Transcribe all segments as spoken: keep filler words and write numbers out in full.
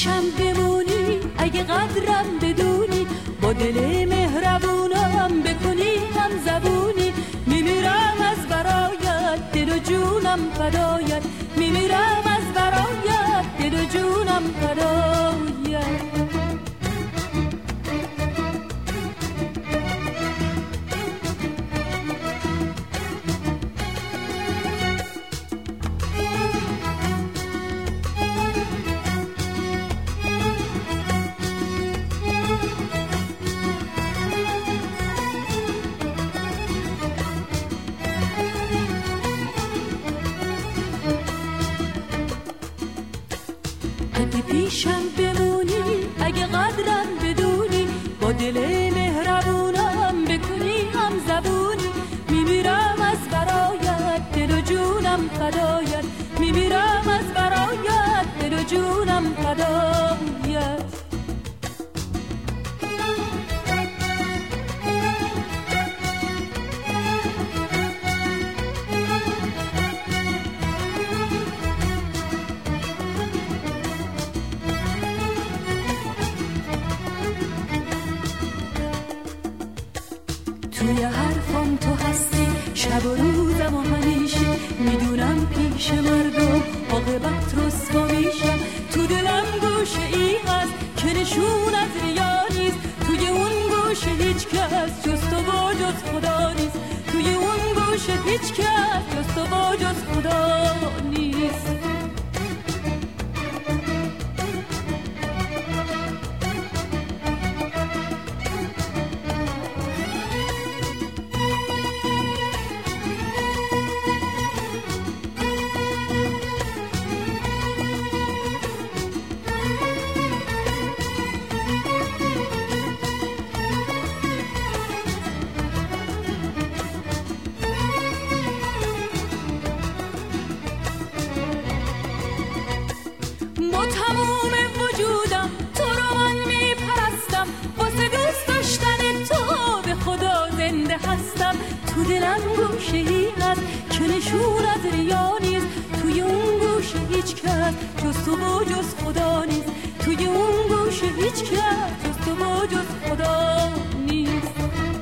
پیشم بمونی اگه قدرم بدونی، با دل مهربونم بکنی هم زبونی، میمیرم از برایت دل و جونم فدایت، میمیرم از برایت دل و جونم فدایت. اگه پیشم بمونی اگه قدرم بدونی، با دل مهربونم بکنی هم زبونی، میمیرم از برایت دل و جونم فدایت، میمیرم از برایت دل و جونم فدایت. توی حرفم تو هستی شب و روزم و همیشه، میدونم پیش مردم عاقبت رسوا میشم، تو دلم گوشه ای هست که نشون از ریا نیست، توی اون گوشه هیچ کس جز تو و جز خدا نیست، توی اون گوشه هیچ کس جز تو و جز خدا نیست. تموم وجودم تو رو من میپرستم، واسه دوست داشتن تو به خدا زنده هستم، تو دلم گوشه ای هست که نشون از ریا نیست، توی اون گوشه هیچ کس جز تو و جز خدا نیست، توی اون گوشه هیچ کس جز تو و جز خدا نیست.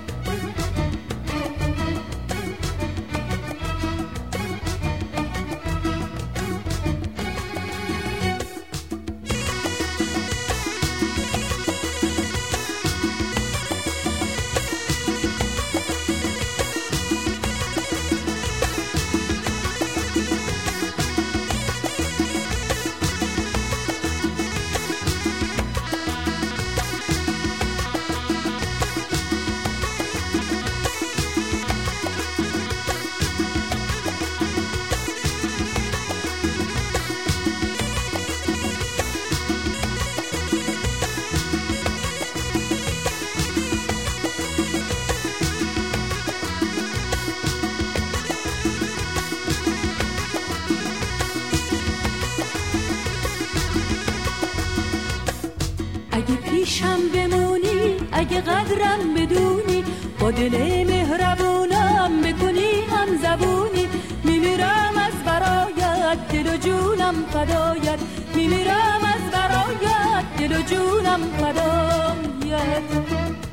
اگه پیشم بمونی اگه قدرم بدونی، با دل مهربونم بکنی هم زبونی، میمیرم از برایت دل و جونم فدایت، میمیرم از برایت دل و جونم فدایت.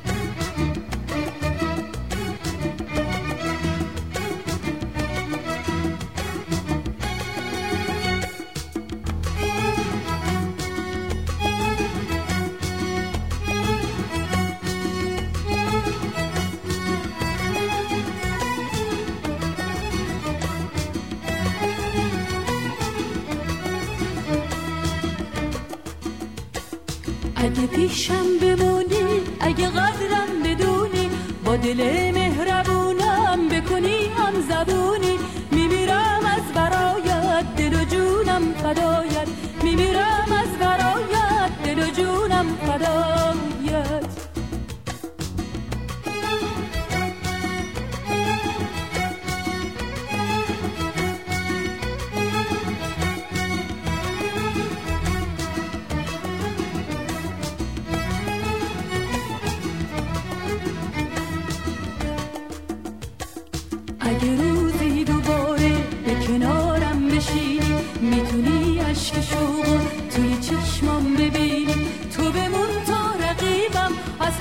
اگه پیشم بمونی اگه قدرم بدونی، با دل مهربونم بکنی هم زبونی، میمیرم از برایت دل و جونم فدایت، میمیرم از برایت دل و جونم فدایت. اگه روزی دوباره به کنارم بشینی، میتونی عشق شوقو توی چشمام ببینی،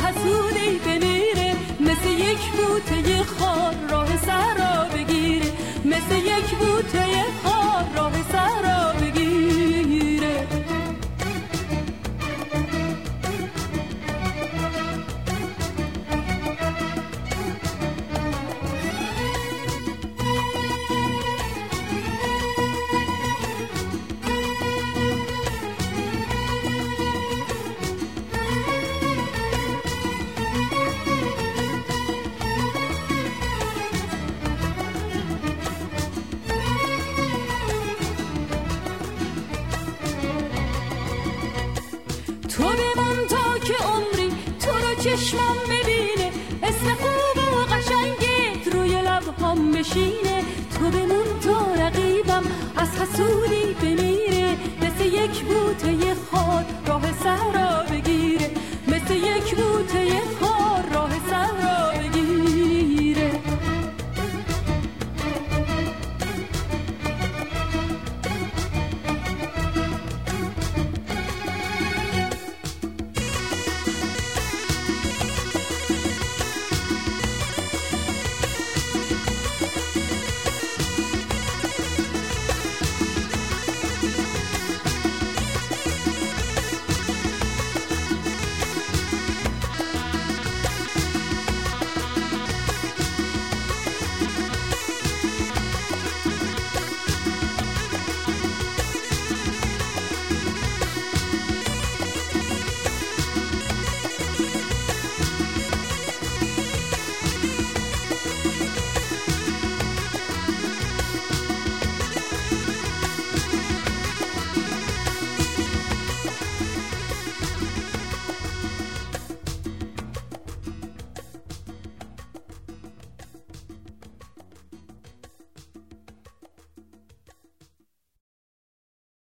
حسودی بمیره، مثل یک بوته خار راه سر را بگیره، مثل یک بوته خار راه سر را بگیره. تو بمون تا که عمری تو رو چشمم ببینه، اسم خوب و قشنگت روی لبهام بشینه. تو بمون تا رقیبم از حسودی بمیره، مثل یک بوته خار راه سر را بگیره، مثل یک بوته